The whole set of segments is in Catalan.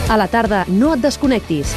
A la tarda, no et desconnectis.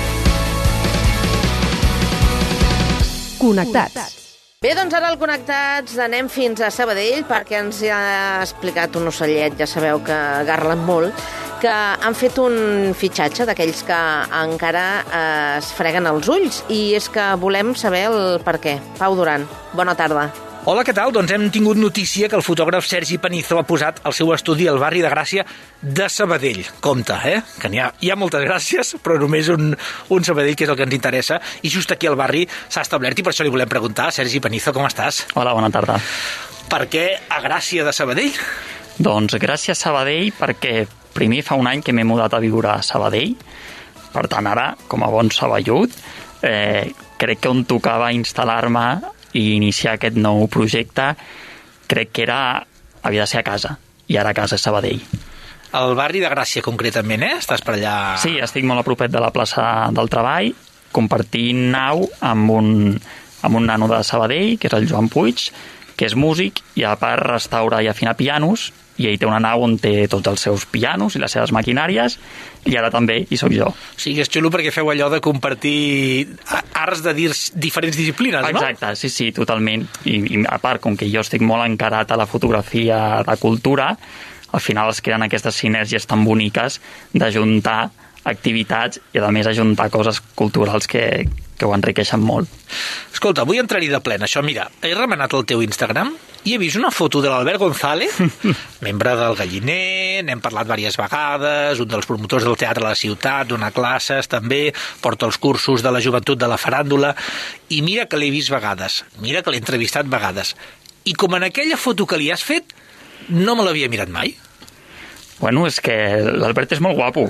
Connectats. Bé, doncs ara al Connectats anem fins a Sabadell perquè ens ha explicat un ocellet, ja sabeu que garlen molt, que han fet un fitxatge d'aquells que encara es freguen els ulls i és que volem saber el per què. Pau Duran, bona tarda. Hola, què tal? Doncs hem tingut notícia que el fotògraf Sergi Panizo ha posat el seu estudi al barri de Gràcia de Sabadell. Compte, que hi ha moltes gràcies, però només un Sabadell, que és el que ens interessa, i just aquí al barri s'ha establert, i per això li volem preguntar. Sergi Panizo, com estàs? Hola, bona tarda. Per què a Gràcia de Sabadell? Doncs Gràcia a Sabadell perquè primer fa un any que m'he mudat a viure a Sabadell, per tant ara, com a bon saballut, crec que on tocava instal·lar-me i iniciar aquest nou projecte, crec que havia de ser a casa, i ara a casa és Sabadell. El barri de Gràcia, concretament, Estàs per allà? Sí, estic molt a propet de la plaça del Treball, compartint nau amb un nano de Sabadell, que és el Joan Puig, que és músic, i a part restaura i afina pianos, i ell té una nau on té tots els seus pianos i les seves maquinàries, i ara també hi soc jo. O sigui, és xulo perquè feu allò de compartir arts de diferents disciplines, no? Exacte, sí, totalment. I a part, com que jo estic molt encarat a la fotografia de cultura, al final es creen aquestes sinergies tan boniques d'ajuntar activitats i, a més, ajuntar coses culturals que ho enriqueixen molt. Escolta, vull entrar-hi de plena, això. Mira, he remenat el teu Instagram i he vist una foto de l'Albert González, membre del Galliner, n'hem parlat diverses vegades, un dels promotors del teatre de la ciutat, dona classes, també porta els cursos de la joventut de la faràndula, i mira que l'he vist vegades, mira que l'he entrevistat vegades. I com en aquella foto que li has fet, no me l'havia mirat mai. Bueno, és que l'Albert és molt guapo.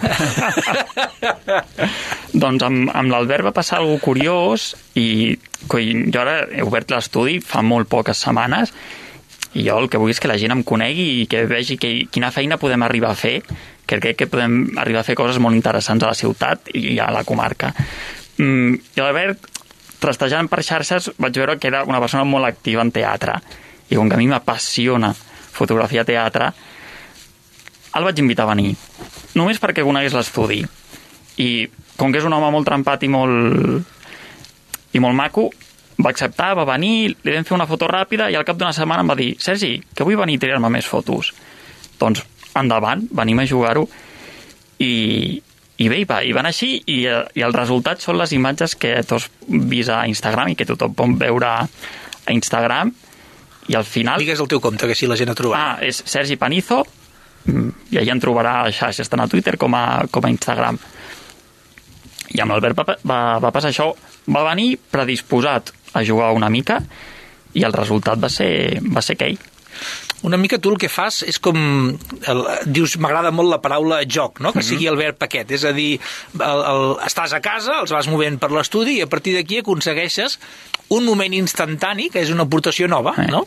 Doncs amb l'Albert va passar alguna cosa curiós i jo ara he obert l'estudi fa molt poques setmanes i jo el que vull és que la gent em conegui i que vegi quina feina podem arribar a fer, que crec que podem arribar a fer coses molt interessants a la ciutat i a la comarca. I l'Albert, trastejant per xarxes, vaig veure que era una persona molt activa en teatre i com que a mi m'apassiona fotografiar teatre, el vaig invitar a venir, només perquè conegués l'estudi. I com que és un home molt trempat i molt maco, va acceptar, va venir, li vam fer una foto ràpida i al cap d'una setmana em va dir: Sergi, que vull venir a tirar-me més fotos. Doncs endavant, venim a jugar-ho. I bé, i van així, i el resultat són les imatges que tu has vist a Instagram i que tothom pot veure a Instagram. I al final... Digues el teu compte, que així la gent et trobarà. És Sergi Panizo, i allà en trobarà a xarxes, tant a Twitter com a Instagram. I amb l'Albert va passar això, va venir predisposat a jugar una mica i el resultat va ser aquell. Una mica tu el que fas és com... dius, m'agrada molt la paraula joc, no? Que sigui el verb paquet, és a dir, estàs a casa, els vas movent per l'estudi i a partir d'aquí aconsegueixes un moment instantani que és una aportació nova, no?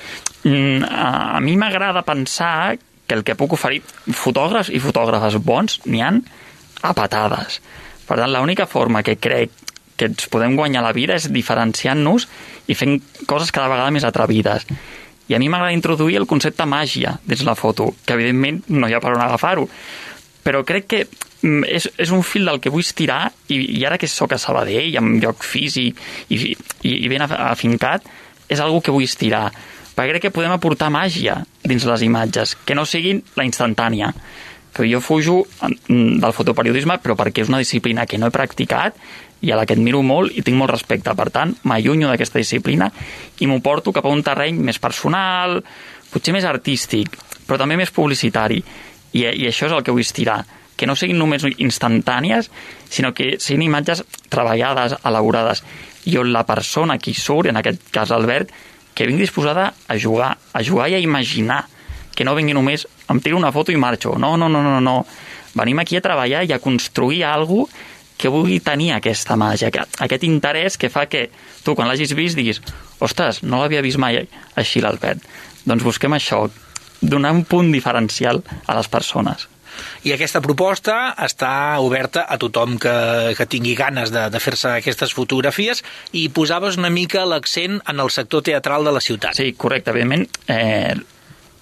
A mi m'agrada pensar que el que puc oferir fotògrafs i fotògrafes bons n'hi han a patades. Per tant, l'única forma que crec que ens podem guanyar la vida és diferenciant-nos i fent coses cada vegada més atrevides. I a mi m'agrada introduir el concepte màgia dins la foto, que evidentment no hi ha per on agafar-ho, però crec que és un fil del que vull estirar i ara que soc a Sabadell, amb lloc físic i ben afincat, és algo que vull estirar. Perquè crec que podem aportar màgia dins les imatges, que no siguin la instantània. Que jo fujo del fotoperiodisme, però perquè és una disciplina que no he practicat i a la que admiro molt i tinc molt respecte. Per tant, m'allunyo d'aquesta disciplina i m'ho porto cap a un terreny més personal, potser més artístic, però també més publicitari. I això és el que vull estirar. Que no siguin només instantànies, sinó que siguin imatges treballades, elaborades. I on la persona qui surt, en aquest cas Albert, que vingui disposada a jugar i a imaginar, que no vingui només em tiro una foto i marxo. No. Venim aquí a treballar i a construir alguna cosa que vulgui tenir aquesta màgia, aquest interès que fa que tu, quan l'hagis vist, diguis: ostres, no l'havia vist mai així l'Albert. Doncs busquem això, donar un punt diferencial a les persones. I aquesta proposta està oberta a tothom que tingui ganes de fer-se aquestes fotografies, i posaves una mica l'accent en el sector teatral de la ciutat. Sí, correcte. Evidentment,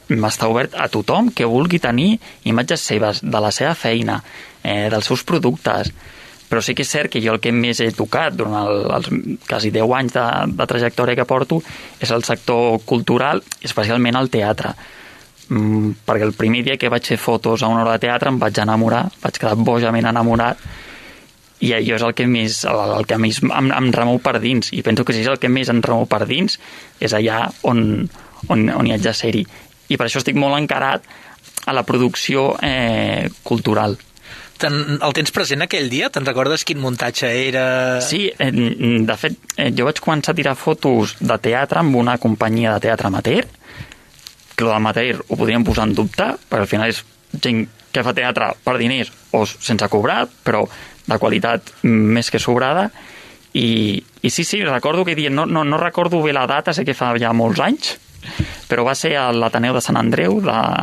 està obert a tothom que vulgui tenir imatges seves, de la seva feina, dels seus productes. Però sí que és cert que jo el que més he tocat durant els quasi 10 anys de trajectòria que porto és el sector cultural, especialment el teatre. Perquè el primer dia que vaig fer fotos a una hora de teatre em vaig enamorar, vaig quedar bojament enamorat, i allò és el que més em remou per dins, i penso que si és el que més em remou per dins és allà on hi haig de ser-hi. I per això estic molt encarat a la producció cultural. El tens present aquell dia? Te'n recordes quin muntatge era? Sí, de fet, jo vaig començar a tirar fotos de teatre amb una companyia de teatre amateur, que el amateur ho podríem posar en dubte, perquè al final és gent que fa teatre per diners o sense cobrar, però de qualitat més que sobrada. I sí, recordo que dia, no recordo bé la data, sé que fa ja molts anys, però va ser a l'Ateneu de Sant Andreu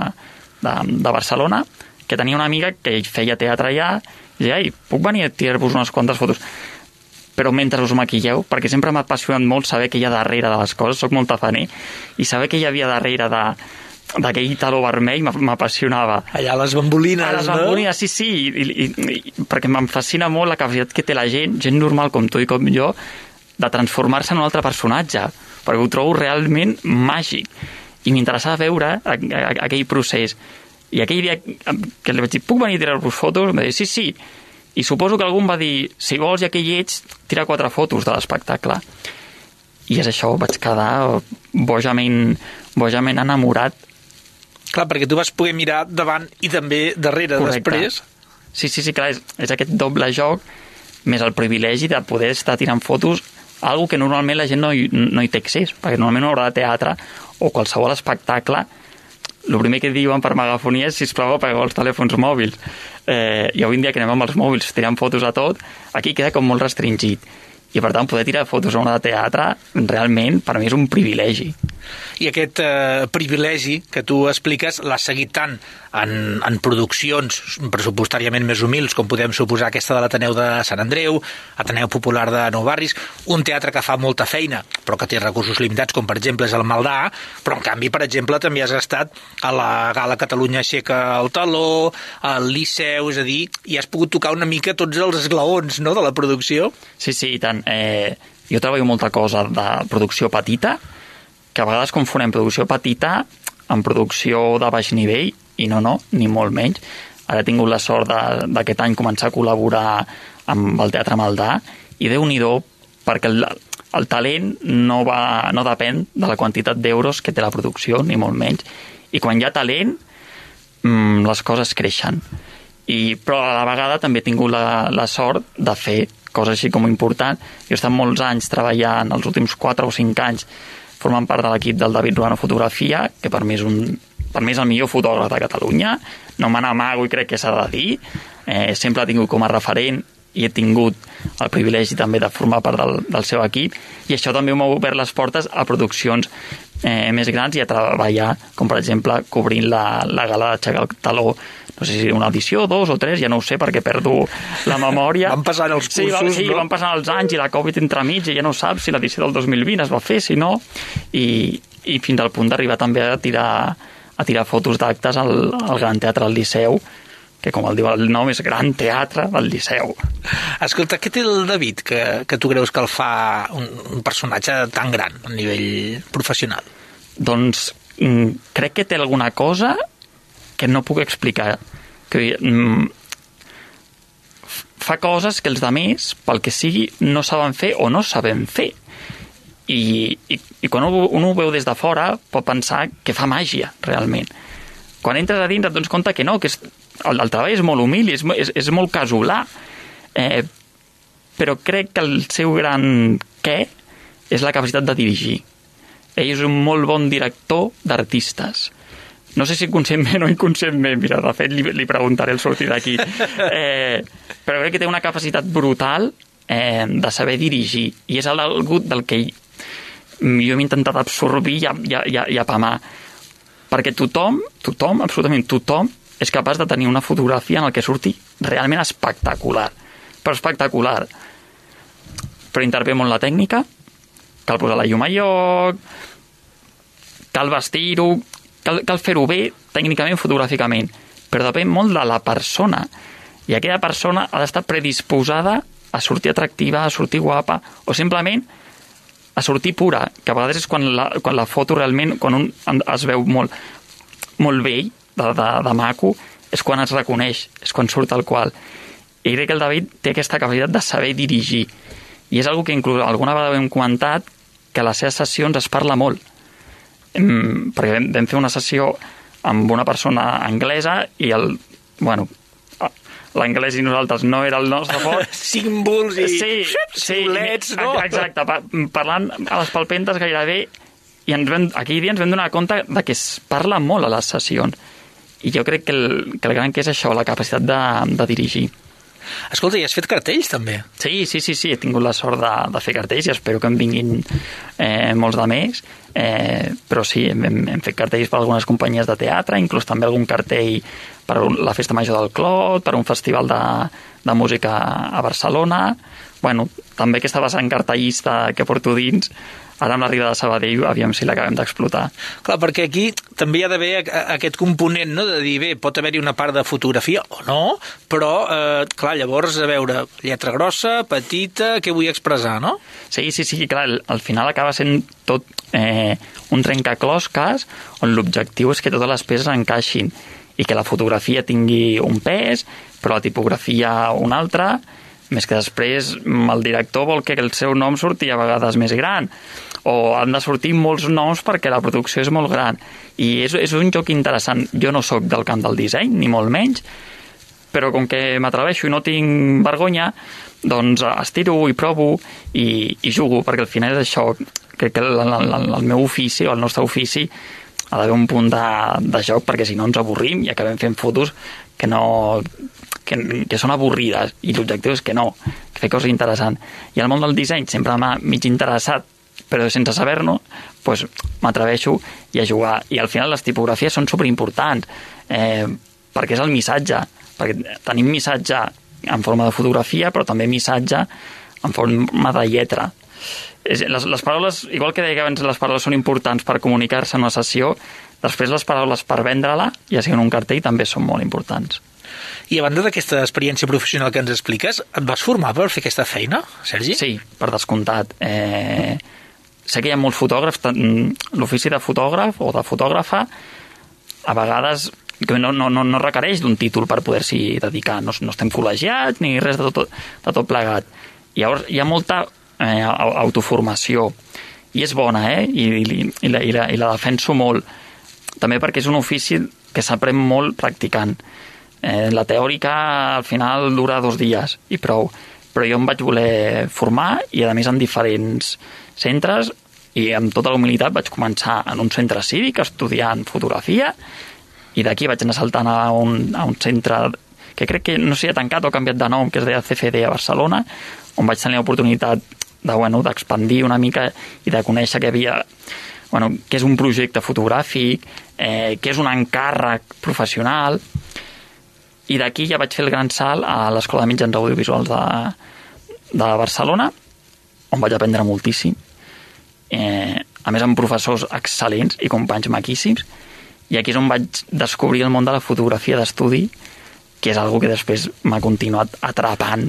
de Barcelona, que tenia una amiga que feia teatre allà, i deia, puc venir a tirar-vos unes quantes fotos? Però mentre us maquilleu, perquè sempre m'ha apassionat molt saber què hi ha darrere de les coses, soc molt tafaner, i saber què hi havia darrere d'aquell taló vermell m'apassionava. Allà les bambolines, no? Les bambolines, sí, perquè em fascina molt la capacitat que té la gent normal com tu i com jo, de transformar-se en un altre personatge, perquè ho trobo realment màgic. I m'interessava veure aquell procés. I aquell dia que li vaig dir, puc venir a tirar-vos fotos? Em va dir, sí. I suposo que algú em va dir, si vols, ja que hi ets, tira 4 fotos de l'espectacle. I és això, vaig quedar bojament enamorat. Clar, perquè tu vas poder mirar davant i també darrere. Correcte. Després. Sí, clar, és aquest doble joc, més el privilegi de poder estar tirant fotos, algo que normalment la gent no hi té accés, perquè normalment una obra de teatre o qualsevol espectacle, el primer que diuen per megafonia és, sisplau, apagueu els telèfons mòbils. I avui en dia que anem amb els mòbils tirant fotos a tot, aquí queda com molt restringit. I per tant, poder tirar fotos a una de teatre, realment, per mi és un privilegi. I aquest privilegi que tu expliques l'has seguit tant en produccions pressupostàriament més humils, com podem suposar aquesta de l'Ateneu de Sant Andreu, Ateneu Popular de Nou Barris, un teatre que fa molta feina, però que té recursos limitats, com per exemple és el Maldà, però en canvi, per exemple, també has estat a la Gala Catalunya Aixeca el Taló, al Liceu, és a dir, i has pogut tocar una mica tots els esglaons, no?, de la producció. Sí, i tant. Jo treballo molta cosa de producció petita, que a vegades confonem producció petita amb producció de baix nivell, i no, ni molt menys. Ara he tingut la sort d'aquest any començar a col·laborar amb el Teatre Maldà, i Déu-n'hi-do, perquè el talent no depèn de la quantitat d'euros que té la producció, ni molt menys. I quan hi ha talent, les coses creixen. Però a la vegada també he tingut la sort de fer coses així com important. Jo he estat molts anys treballant, els últims 4 o 5 anys, formant part de l'equip del David Ruano Fotografia, que per mi és el millor fotògraf de Catalunya. No me n'amago i crec que s'ha de dir. Sempre l'he tingut com a referent i he tingut el privilegi també de formar part del seu equip, i això també m'ha obert les portes a produccions més grans i a treballar, com per exemple cobrint la gala d'Aixecar el Taló, no sé si una edició, 2 o 3, ja no ho sé perquè perdo la memòria. Van passant els cursos, no? Van passant els anys i la Covid entremig, i ja no saps si l'edició del 2020 es va fer, si no, i fins al punt d'arribar també a tirar fotos d'actes al Gran Teatre del Liceu, que com el diu el nom és Gran Teatre del Liceu. Escolta, què té el David que tu creus que el fa un personatge tan gran a nivell professional? Doncs crec que té alguna cosa que no puc explicar. Fa coses que els altres, pel que sigui, no saben fer o no sabem fer. I quan un ho veu des de fora pot pensar que fa màgia, realment. Quan entres a dins et dones compte que no, que el treball és molt humil, és molt casolà, però crec que el seu gran què és la capacitat de dirigir. Ell és un molt bon director d'artistes. No sé si conscientment o inconscientment, mira, de fet li preguntaré al sortir d'aquí, però crec que té una capacitat brutal de saber dirigir, i és algú del que jo hem intentat absorbir i apamar, perquè tothom, absolutament tothom, és capaç de tenir una fotografia en el que surti realment espectacular, però intervé molt la tècnica, cal posar la llum a lloc, cal vestir-ho, cal fer-ho bé, tècnicament, fotogràficament, però depèn molt de la persona. I aquella persona ha d'estar predisposada a sortir atractiva, a sortir guapa, o simplement a sortir pura, que a vegades és quan la foto realment, quan un es veu molt vell, de maco, és quan es reconeix, és quan surt el qual. I crec que el David té aquesta capacitat de saber dirigir. I és una que inclús alguna vegada hem comentat que a les seves sessions es parla molt. Perquè vam fer una sessió amb una persona anglesa i l'anglès i nosaltres no era el nostre fort. Símbols i xiulets, no? Exacte, parlant a les palpentes gairebé, i aquell dia ens vam donar compte de que es parla molt a les sessions. I jo crec que el gran que és això, la capacitat de dirigir. Escolta, i has fet cartells, també? Sí, he tingut la sort de fer cartells i espero que en vinguin molts de més, però sí, hem fet cartells per algunes companyies de teatre, inclús també algun cartell per la Festa Major del Clot, per un festival de música a Barcelona. Bueno, també aquesta vessant cartellista que porto dins, ara amb l'arribada de Sabadell, aviam si l'acabem d'explotar. Clar, perquè aquí també hi ha d'haver aquest component, no?, de dir, bé, pot haver-hi una part de fotografia o no, però, clar, llavors, a veure, lletra grossa, petita, què vull expressar, no? Sí, clar, al final acaba sent tot un trencaclosques on l'objectiu és que totes les peces encaixin i que la fotografia tingui un pes, però la tipografia un altre, més que després el director vol que el seu nom surti a vegades més gran, o han de sortir molts noms perquè la producció és molt gran. I és un joc interessant. Jo no sóc del camp del disseny, ni molt menys, però com que m'atreveixo i no tinc vergonya, doncs estiro i provo i jugo, perquè al final és això. Crec que el meu ofici, o el nostre ofici, ha d'haver un punt de joc, perquè si no ens avorrim i acabem fent fotos que són avorrides, i l'objectiu és que no, que fer coses interessants. I el món del disseny sempre m'ha mig interessat, però sense saber-no, doncs m'atreveixo i a jugar. I al final les tipografies són superimportants, perquè és el missatge, perquè tenim missatge en forma de fotografia, però també missatge en forma de lletra. Les paraules, igual que deia que abans les paraules són importants per comunicar-se en una sessió, després les paraules per vendre-la, ja sigui en un cartell, també són molt importants. I a banda d'aquesta experiència professional que ens expliques, et vas formar per fer aquesta feina, Sergi? Sí, per descomptat. Sé que hi ha molts fotògrafs, l'ofici de fotògraf o de fotògrafa, a vegades no requereix d'un títol per poder-s'hi dedicar. No estem col·legiats ni res de tot plegat. Llavors hi ha molta autoformació, i és bona, i la defenso molt. També perquè és un ofici que s'aprèn molt practicant. La teòrica al final dura 2 dies i prou, però jo em vaig voler formar, i a més en diferents centres, i amb tota la humilitat vaig començar en un centre cívic estudiant fotografia, i d'aquí vaig anar saltant a un centre que crec que no s'hi ha tancat o ha canviat de nom, que es deia CFD a Barcelona, on vaig tenir l'oportunitat d'expandir una mica i de conèixer que havia què és un projecte fotogràfic, què és un encàrrec professional. I d'aquí ja vaig fer el gran salt a l'Escola de Mitjans Audiovisuals de Barcelona, on vaig aprendre moltíssim, a més amb professors excel·lents i companys maquíssims, i aquí és on vaig descobrir el món de la fotografia d'estudi, que és algo que després m'ha continuat atrapant.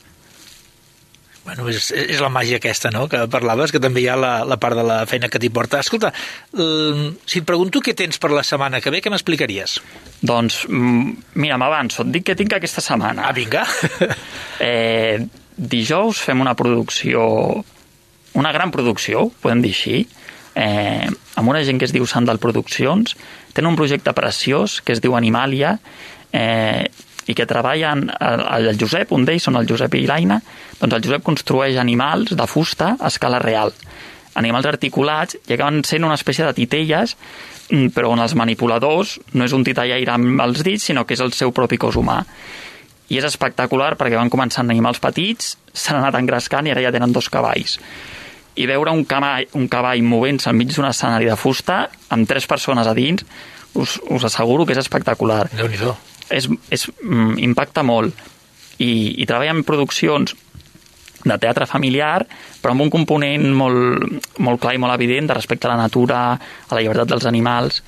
Bueno, és la màgia aquesta, no?, que parlaves, que també hi ha la part de la feina que t'hi porta. Escolta, si et pregunto què tens per la setmana que ve, què m'explicaries? Doncs, mira, m'avanço, et dic què tinc aquesta setmana. Ah, vinga. Dijous fem una producció, una gran producció, podem dir així, amb una gent que es diu Sandal Produccions. Tenen un projecte preciós que es diu Animalia, i que treballen el Josep, un d'ells són el Josep i l'Aina. Doncs el Josep construeix animals de fusta a escala real, animals articulats, i acaben sent una espècie de titelles, però on els manipuladors no és un titellaire amb els dits, sinó que és el seu propi cos humà. I és espectacular perquè van començar amb animals petits, s'han anat engrescant i ara ja tenen 2 cavalls. I veure un cavall movent-se enmig d'un escenari de fusta amb 3 persones a dins, us asseguro que és espectacular. Déu-n'hi-do. Impacta molt, i treballa en produccions de teatre familiar, però amb un component molt clar i molt evident de respecte a la natura, a la llibertat dels animals,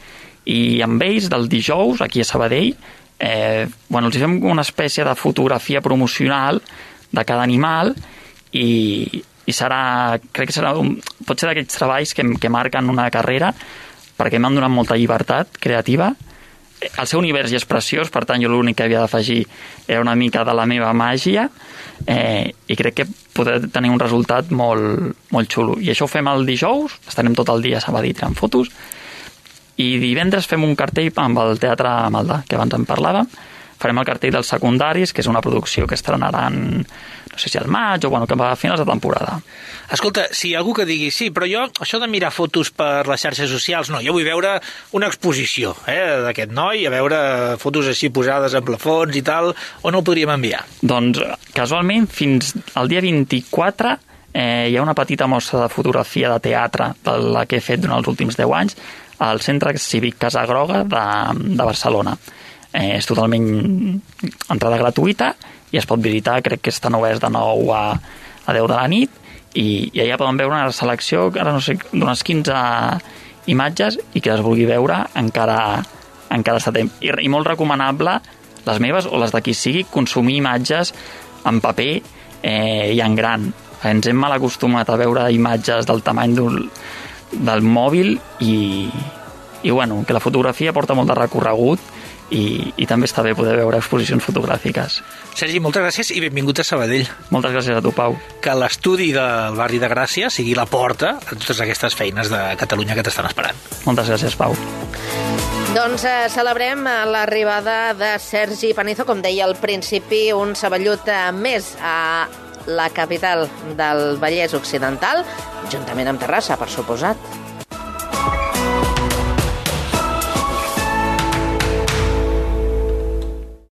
I amb ells, del dijous, aquí a Sabadell, els fem una espècie de fotografia promocional de cada animal i serà, crec que serà pot ser d'aquells treballs que marquen una carrera, perquè m'han donat molta llibertat creativa. El seu univers ja és preciós, per tant jo l'únic que havia d'afegir era una mica de la meva màgia, i crec que podrà tenir un resultat molt, molt xulo. I això ho fem el dijous, estarem tot el dia a Sabadell tirant fotos, i divendres fem un cartell amb el Teatre Maldà, que abans en parlàvem. Farem el cartell dels secundaris, que és una producció que estrenaran, no sé si al maig o que va a finals de temporada. Escolta, si hi ha algú que digui sí, però jo, això de mirar fotos per les xarxes socials, no, jo vull veure una exposició d'aquest noi, a veure fotos així posades en plafons i tal, on el podríem enviar? Doncs, casualment, fins al dia 24 hi ha una petita mostra de fotografia de teatre de la que he fet durant els últims 10 anys al Centre Cívic Casa Groga de Barcelona. És totalment entrada gratuïta i es pot visitar, crec que estan oberts de 9 a 10 de la nit, i allà poden veure una selecció, ara no sé, d'unes 15 imatges, i que les vulgui veure encara està temps. I molt recomanable, les meves o les de qui sigui, consumir imatges en paper i en gran. Ens hem mal acostumat a veure imatges del tamany del mòbil i que la fotografia porta molt de recorregut i també està bé poder veure exposicions fotogràfiques. Sergi, moltes gràcies i benvingut a Sabadell. Moltes gràcies a tu, Pau. Que l'estudi del barri de Gràcia sigui la porta a totes aquestes feines de Catalunya que t'estan esperant. Moltes gràcies, Pau. Doncs celebrem l'arribada de Sergi Panizo, com deia al principi, un saballut més a la capital del Vallès Occidental, juntament amb Terrassa, per suposat.